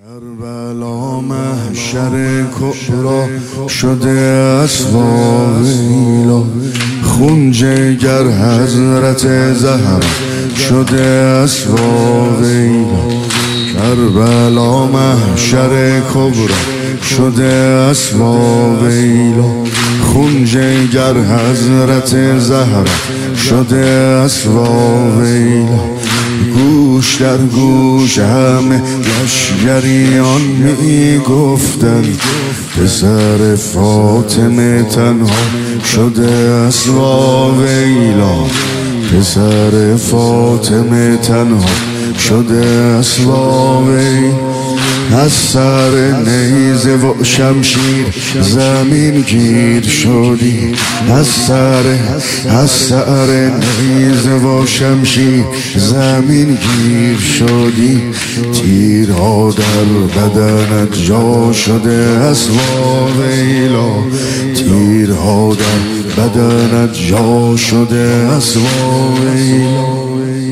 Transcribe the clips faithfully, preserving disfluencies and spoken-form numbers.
کربلا محشر کبرا شده اسباب ایلا، خون جگر حضرت زهرا شده اسباب ایلا. کربلا محشر کبرا شده اسباب ایلا، خون جگر حضرت زهرا شده اسباب ایلا. گوش در گوش همه لشگریان می گفتن، پسر فاطمه تنها شده اسباب ایلا. پسر فاطمه تنها شده اسباب ایلا. از سر نیزه و شمشیر زمین گیر شدی، از سر از سر نیزه و شمشیر زمین گیر شدی. تیرها در بدنت جا شده اسباب ایلا، تیرها در بدنت جا شده اسباب ایلا.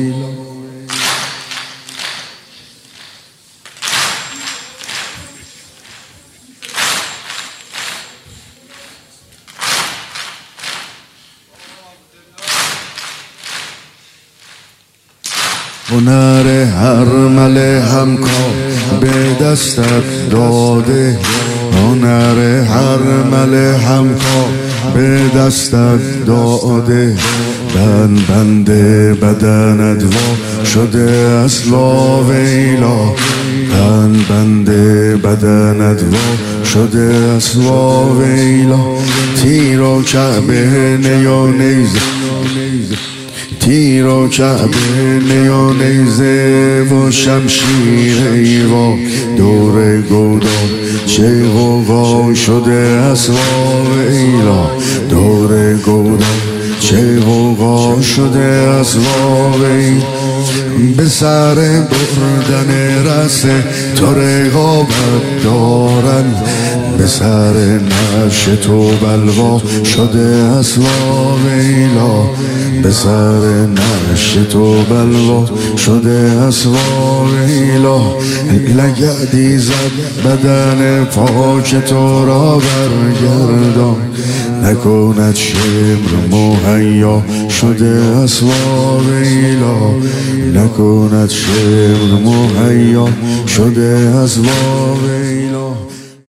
هنر هرمل همکار به دستت داده، هنر هرمل همکار به دستت داده. بند بند بدنت وا شده اسباب ایلا، بند بند بدنت وا شده اسباب ایلا. تیر و کعبه نیا نیزه، تیر و کعبه نیا نیزه و شمشیر ایوا. دور گودان چه غوغا شده اسباب ایلا، دور گودان چه غوغا شده اسباب ایلا. به سر بردن رسه تو رقابت دارن، به سر نعش تو بلوا شده اسباب ایلا. به سر نعش تو بلوا شده اسباب ایلا. لگدی زد بدن پاک تو را برگردان، نکند شمر مهیا شده اسباب ایلا، نکند شمر مهیا شده اسباب ایلا.